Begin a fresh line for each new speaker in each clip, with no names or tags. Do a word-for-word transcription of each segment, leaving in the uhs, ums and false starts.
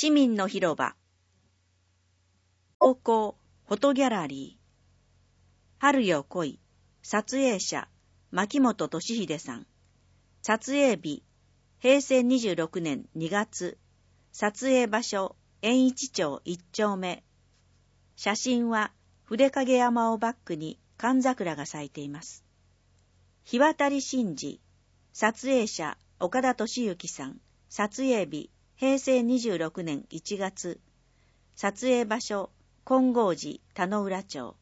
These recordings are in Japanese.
市民の広場、高校フォトギャラリー、春よ来い、撮影者、牧本俊秀さん。撮影日、へいせいにじゅうろくねんにがつ。撮影場所、円一町一丁目。写真は、筆影山をバックに寒桜が咲いています。日渡真嗣。撮影者、岡田敏之さん。撮影日、へいせいにじゅうろくねんいちがつ。撮影場所、金剛寺田野浦町。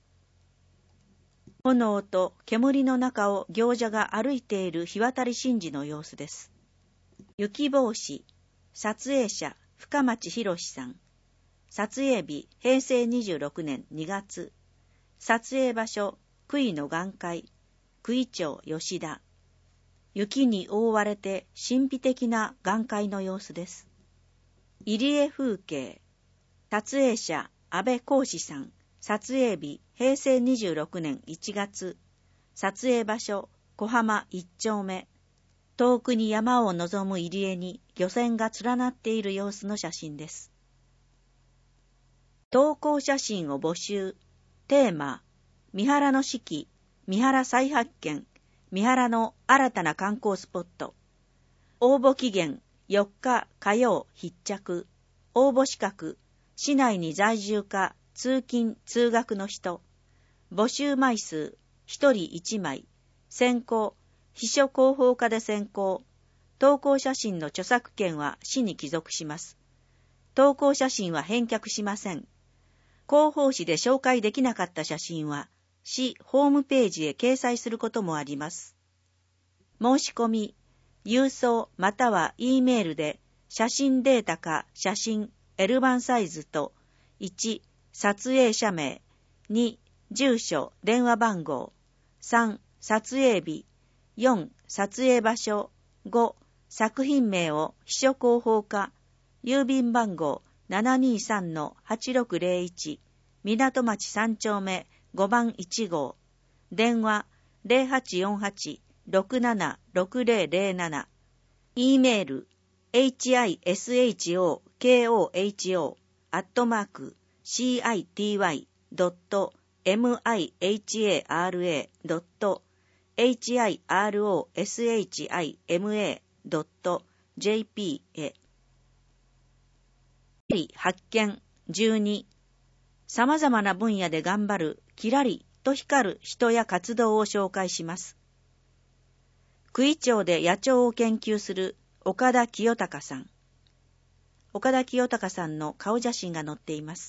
炎と煙の中を行者が歩いている日渡真嗣の様子です。雪帽子。撮影者、深町博さん。撮影日、へいせいにじゅうろくねんにがつ。撮影場所、杭の岩海、杭町吉田。雪に覆われて神秘的な岩海の様子です。入江風景。撮影者、安倍光志さん。撮影日、へいせいにじゅうろくねんいちがつ。撮影場所、小浜一丁目。遠くに山を望む入江に漁船が連なっている様子の写真です。投稿写真を募集。テーマ、三原の四季、三原再発見、三原の新たな観光スポット。応募期限、よっか火曜必着。応募資格、市内に在住か通勤通学の人。募集枚数、ひとりいちまい。選考、秘書広報課で選考。投稿写真の著作権は市に帰属します。投稿写真は返却しません。広報誌で紹介できなかった写真は、市ホームページへ掲載することもあります。申し込み、郵送または E メールで、写真データか写真 エル ばんサイズと、いち、撮影者名、に、住所、電話番号、さん、撮影日、よん、撮影場所、ご、作品名を秘書広報課、郵便番号 ななにさんのはちろくぜろいち、港町さん丁目ごばんいち号、電話 ゼロはちよんはち ろくなな ろくぜろぜろなな、E メール エイチアイエスエイチオーケーオーエイチオー アットマーク シーアイティーワイ ドット エムアイエイチエーアールエー ドット エイチアイアールオーエスエイチアイエムエー ドット ジェーピー へ。発見じゅうに、様々な分野で頑張るキラリと光る人や活動を紹介します。杭町で野鳥を研究する岡田清隆さん。岡田清隆さんの顔写真が載っています。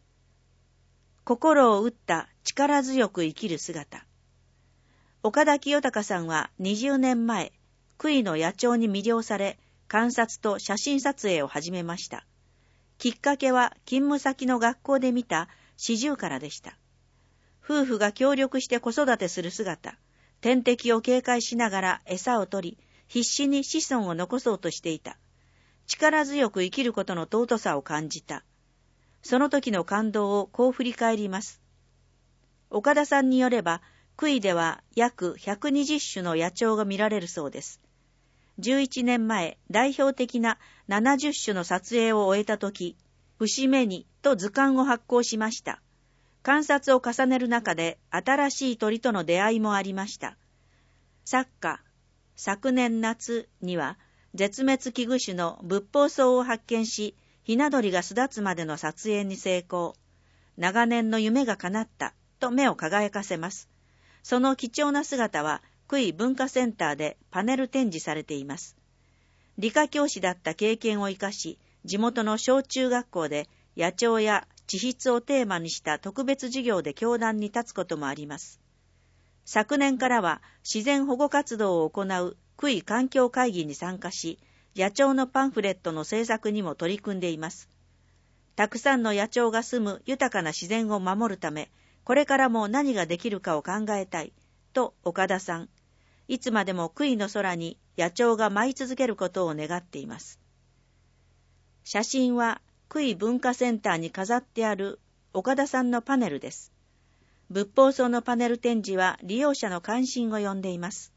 心を打った力強く生きる姿。岡田清隆さんはにじゅうねんまえ、杭の野鳥に魅了され、観察と写真撮影を始めました。きっかけは勤務先の学校で見たシジュウカラでした。夫婦が協力して子育てする姿、天敵を警戒しながら餌を取り、必死に子孫を残そうとしていた。力強く生きることの尊さを感じた。その時の感動をこう振り返ります。岡田さんによれば、杭では約ひゃくにじゅっしゅの野鳥が見られるそうです。じゅういちねんまえ、代表的なななじゅっしゅの撮影を終えたとき、節目にと図鑑を発行しました。観察を重ねる中で新しい鳥との出会いもありました。作家、昨年夏には絶滅危惧種の仏法草を発見し、ひな鳥が巣立つまでの撮影に成功。長年の夢が叶ったと目を輝かせます。その貴重な姿は、杭文化センターでパネル展示されています。理科教師だった経験を生かし、地元の小中学校で野鳥や地質をテーマにした特別授業で教壇に立つこともあります。昨年からは自然保護活動を行う杭環境会議に参加し、野鳥のパンフレットの制作にも取り組んでいます。たくさんの野鳥が住む豊かな自然を守るため、これからも何ができるかを考えたい、と岡田さん。いつまでも杭の空に野鳥が舞い続けることを願っています。写真は杭文化センターに飾ってある岡田さんのパネルです。仏法草のパネル展示は利用者の関心を呼んでいます。